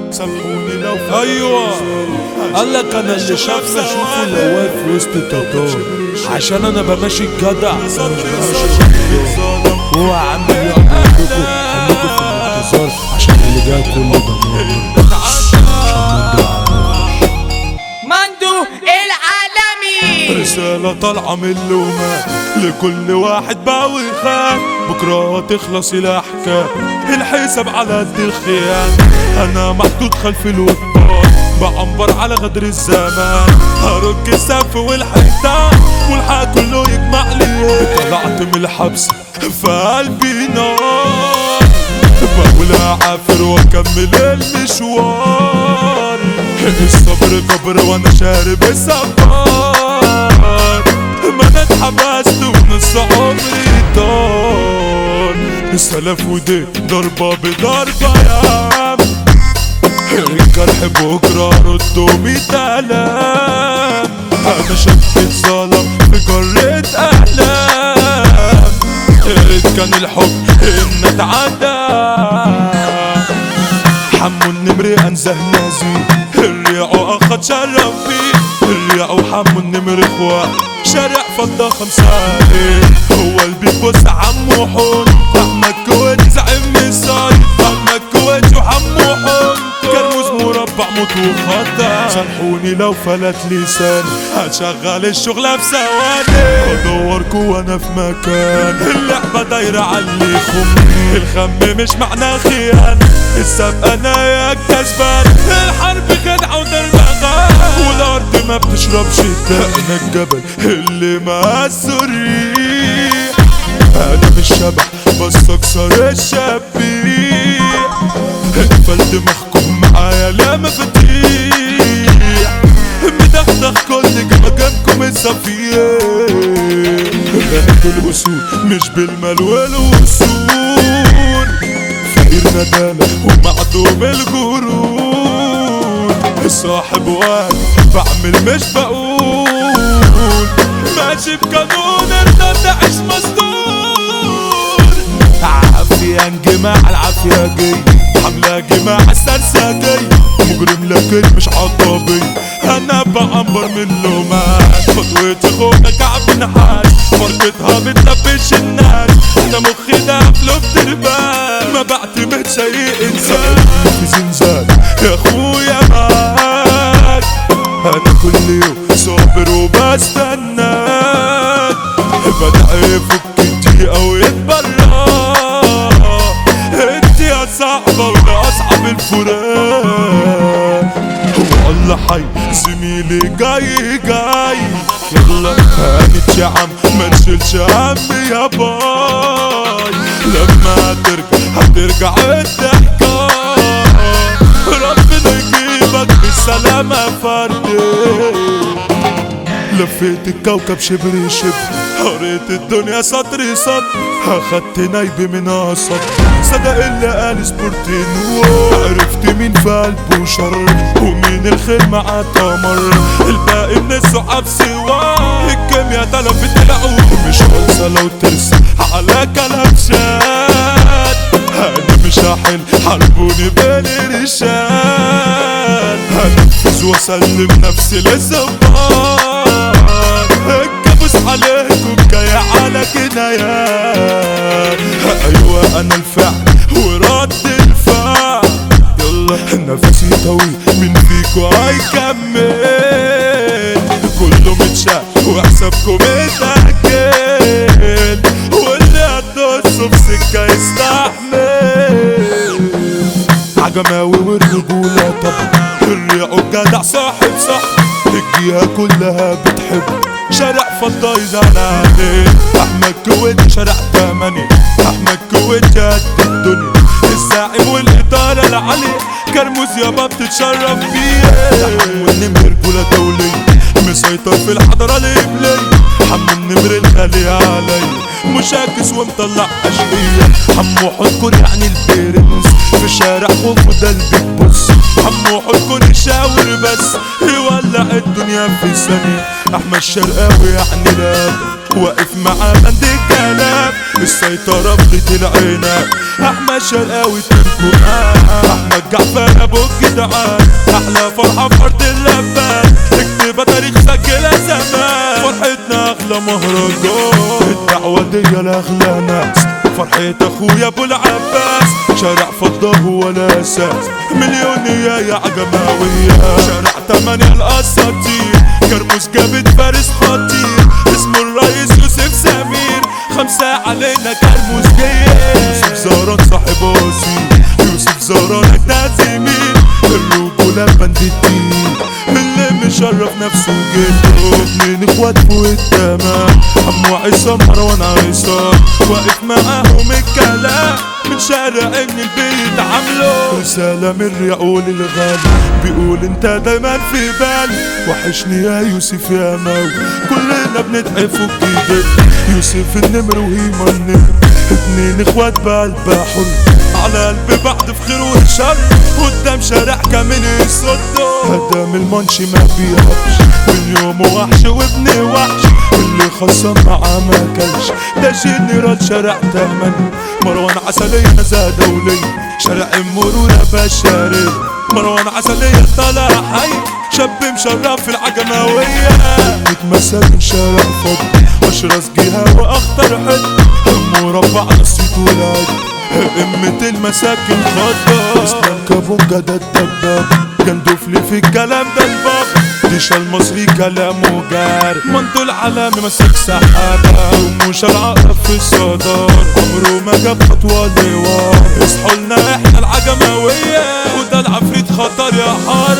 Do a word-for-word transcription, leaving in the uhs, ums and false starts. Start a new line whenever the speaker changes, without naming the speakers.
سامحوني لو
ايوه قال لك انا اللي شافنا اشوفه لو واقف في وسط تطار عشان انا بمشي الجدع هو عامل يقعد عندكم خليكم في الانتظار عشان اللي جاي كله ضمان
مندو العالمي.
رسالة طالعة من اللومات لكل واحد بقى ويخان، بكرة تخلص الأحكام الحساب على قد الخيان. أنا محطوط خلف الوطان بعنبر على غدر الزمان، هرج السقف والحيطان والحق كله يجمع لي. طلعت من الحبس في قلبي نار، بقول أعافر وأكمل المشوار. الصبر كبر وأنا شارب السبار، ما أنا اتحبست ونص عمري طار. السلف ودي ضربة بضربة يا عم، الجرح بكرة رده ميت ألام. أنا شاب اتظلم في جرة أحلام، يا ريت كان الحب إن اتعدى. حمو النمر أنزه نازي، الرياع أخد شرف فيه. الرياع وحمو النمر إخوات، شارع فضة خمسة عليه. هو اللي بيبص عمو حون، أحمد كويت زعيم مصاي. أحمد كويت وحمو حون، كرموز مربع موت وخطا. سامحوني لو فلت لساني، هشغل الشغلة في ثواني. هدوركوا وانا في مكان، اللعبة دايرة عاللي يخمني. الخم مش معناه خيانة، السبق انا يا كسبان. الحرب خدعة ودربغة، والارض ما بتشربش دقنا الجبل اللي مقاسه الريح. انا مش شبح بس اكسر الشبيح، اتفلت محكوم معايا لا مفاتيح. مدخدخ كل جمجمكم الصفيح، غنيت الوصول مش بالمال والوصول. فقير ندالة ومعدوم الجرون، صاحب واحد بعمل مش بقول. ماشي بقانون ارضى تعيش مصدور. عافية انجماع العافية جاي، حملة جماع السرسجي. مجرم لكن مش عطابي، انا بعنبر من اللومات. خطوتي خوخة كعب نحاس، فرقتها بتلبش الناس. انا مخي دافله بتربان، ما بعتمد شيء انسان. في زنزان يا اخويا معاك، انا كل يوم صابر وبستناك. بدعي فك الدقيقة ويتبرى، انت يا صعبة ولا اصعب الفراق. هو الله حي زميلي جاي جاي، يلا هانت يا عم ما نشيلش هم يا باي. لما هترجع هترجع الضحكة، ربنا يجيبك بالسلامة فردي. لفيت الكوكب شبر شبر، قريت الدنيا سطر سطر. اخدت نايبي من قصب، صدق اللي قال سبورتين. عرفت مين في قلبه شر ومين الخير معاه تمر. الباقي من الصعاب سوا، الكيميا تلفت العود. مش هنسى لو ترسى على كلام شاد، انا مش هحل حربوني بالرشاد. هنفذ واسلم نفسي للزبان، الكابوس عليكم جاي على كنايات. ايوه انا الفعل ورد الفعل، يلا نفسي طويل من فيكو هيكمل. كله متشاف وحسابكم اتأكل، واللي هتدوسه في سكة يستحمل. عجماوي والرجولة طبعا، الرياع والجدع صاحب صاحب. الجهة كلها بتحب، شارع فضة يزعل عليه. احمد كويت شارع تمانية، احمد كويت جد الدنيا. الزعيم والإدارة العالية، كرموز يابا بتتشرف فيها. حمو النمر رجولة دولية، مسيطر في الحضرة الإبلية. حمو النمر الغالي علي، مشاكس ومطلع أشقية. حمو حنكر يعني البرنس، في شارع خوفو ده البيت بص. حمو حنكر يشاور بس، يولع الدنيا في ثانية. احمد شرقاوي يعني لاب واقف مع بند الكلام السيطرة بغيت العنب احمد شرقاوي تركو احمد جعفر ابو الجدعان احلى فرحة في ارض اللبان اكتبها تاريخ سجلها زمان فرحتنا اغلى مهرجان الدعوة دي لاغلى ناس فرحة اخويا ابو العباس شارع فضة هو الاساس مليونية يا عجماوية شارع تمانية الاساطير كرموز جابت فارس خطير اسمه الرئيس يوسف سمير خمسة علينا كرموز جاي يوسف زهران صاحب وزير يوسف زهران اجداد زميل الرجولة بند الدين اللي مشرف نفسه جده اتنين اخوات فوق التمام عمو عصام مروان عصام واقف معاهم الكلام من شارع ابن البيت عامله رسالة من رياقول الغالي بيقول انت دايما في بالي وحشني يا يوسف يا مو كلنا بندعي فوق ايدك يوسف النمر وهيما النمر اتنين اخوات بقلب حر على قلب بعض في خير وشر قدام شارع كامل يصده هدام المنشي ما بيهبش من يومه وحش وابن وحش اللي خصم معاه ما كلش ده جنرال شارع تمن مروان عسلية نزاهة دولية شارع المرونة بشرية مروان عسلية طالع حي شاب مشرف في العجماوية متمسك شارع فضل اشرس جهة واخطر حد مربع نصيت ولاد قمة المساكن خضة اسلام كابونجا ده الدباب كان دفل في الكلام ده الباب ديشا المصري كلامه جار منطو العالمي مسك سحابة وموش العقرب في الصدار عمره ما جاب خطوة لوار اصحوا لنا احنا العجماوية وده العفريت خطر يا حار